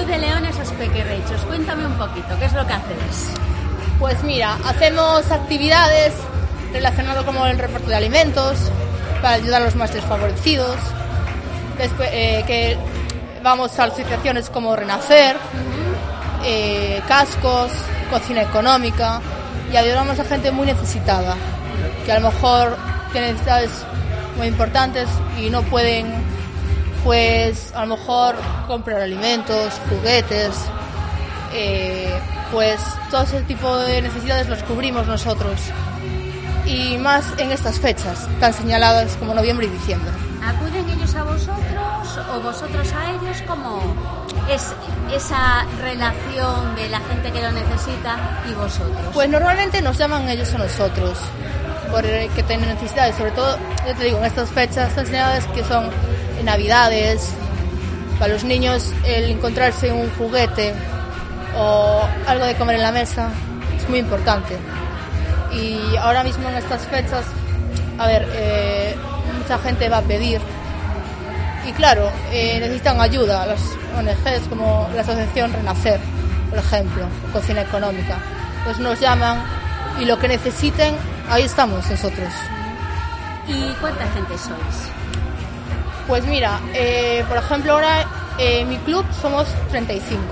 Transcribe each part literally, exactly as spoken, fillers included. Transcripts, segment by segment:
de León esos pequerrechos? Cuéntame un poquito, ¿qué es lo que hacéis? Pues mira, hacemos actividades relacionadas con el reparto de alimentos para ayudar a los más desfavorecidos. Después, eh, que vamos a asociaciones como Renacer, uh-huh. eh, Cascos, Cocina Económica, y ayudamos a gente muy necesitada, que a lo mejor tiene necesidades muy importantes y no pueden, pues a lo mejor comprar alimentos, juguetes, eh, pues todo ese tipo de necesidades los cubrimos nosotros, y más en estas fechas tan señaladas como noviembre y diciembre. ¿Acuden ellos a vosotros o vosotros a ellos? ¿Cómo es esa relación de la gente que lo necesita y vosotros? Pues normalmente nos llaman ellos a nosotros, porque tienen necesidades, sobre todo, yo te digo, en estas fechas tan señaladas que son en Navidades, para los niños el encontrarse un juguete o algo de comer en la mesa es muy importante. Y ahora mismo en estas fechas, a ver, eh, mucha gente va a pedir, y claro, eh, necesitan ayuda, las O N Ges como la asociación Renacer, por ejemplo, o Cocina Económica, pues nos llaman y lo que necesiten, ahí estamos nosotros. ¿Y cuánta gente sois? Pues mira, eh, por ejemplo ahora en eh, mi club somos treinta y cinco,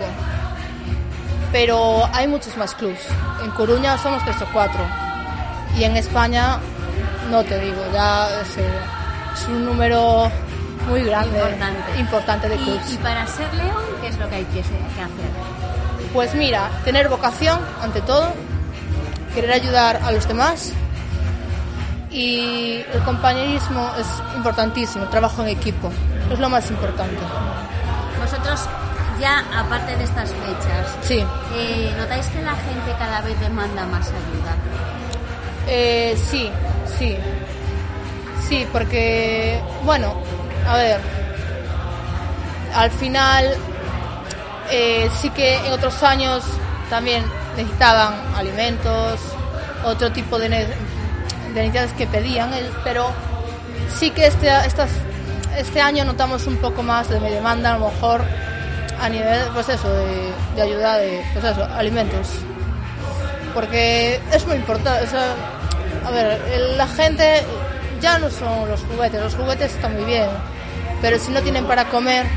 pero hay muchos más clubs. En Coruña somos tres o cuatro, y en España no te digo, ya es, eh, es un número muy grande, importante, importante de clubs. ¿Y, y para ser León, qué es lo que hay que, que hacer? Pues mira, tener vocación ante todo, querer ayudar a los demás, y el compañerismo es importantísimo, el trabajo en equipo es lo más importante. Vosotros ya, aparte de estas fechas, sí. eh, ¿notáis que la gente cada vez demanda más ayuda? Eh, sí, sí, sí, porque, bueno, a ver, al final eh, sí que en otros años también necesitaban alimentos, otro tipo de, ne- de necesidades que pedían, pero sí que este, estas, este año notamos un poco más de demanda, a lo mejor a nivel, pues eso, de, de ayuda de, pues eso, alimentos, porque es muy importante. O sea, a ver, la gente ya no son los juguetes, los juguetes están muy bien, pero si no tienen para comer,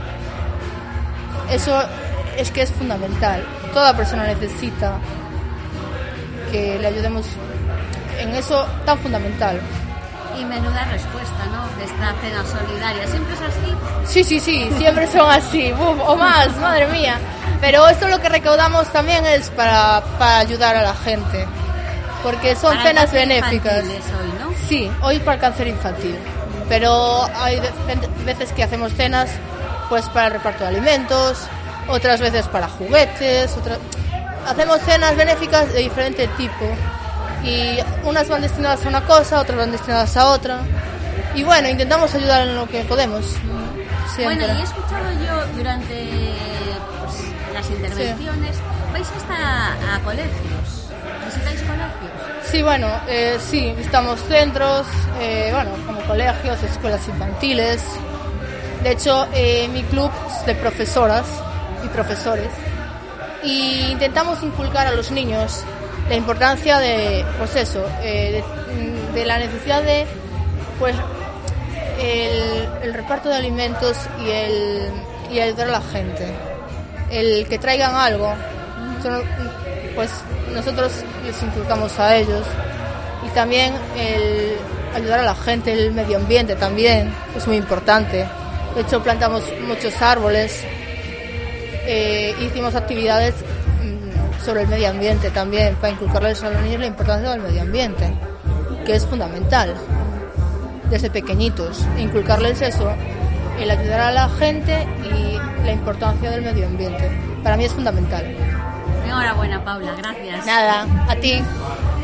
eso es que es fundamental. Toda persona necesita que le ayudemos en eso tan fundamental. Y menuda respuesta, ¿no?, de esta cena solidaria. ¿Siempre es así? Sí, sí, sí, siempre son así, uf, o más, madre mía. Pero esto lo que recaudamos también es para, para ayudar a la gente, porque son para cenas benéficas. Hoy, ¿no? Sí, hoy para el cáncer infantil. Pero hay veces que hacemos cenas pues para el reparto de alimentos, otras veces para juguetes, otras... hacemos cenas benéficas de diferente tipo. Y unas van destinadas a una cosa, otras van destinadas a otra. Y bueno, intentamos ayudar en lo que podemos. Siempre. Bueno, y he escuchado yo durante pues, las intervenciones, sí. ¿Vais hasta a colegios? ¿Visitáis colegios? Sí, bueno, eh, sí, visitamos centros, eh, bueno, como colegios, escuelas infantiles. De hecho, eh, mi club es de profesoras y profesores. Y intentamos inculcar a los niños la importancia de, pues eso, eh, de, de la necesidad de, pues, el, el reparto de alimentos y el, y ayudar a la gente. El que traigan algo, pues nosotros les inculcamos a ellos. Y también el ayudar a la gente, el medio ambiente también, es muy importante. De hecho, plantamos muchos árboles, eh, hicimos actividades sobre el medio ambiente también, para inculcarles a los niños la importancia del medio ambiente, que es fundamental desde pequeñitos, inculcarles eso, el ayudar a la gente y la importancia del medio ambiente. Para mí es fundamental. Enhorabuena, Paula, gracias. Nada, a ti.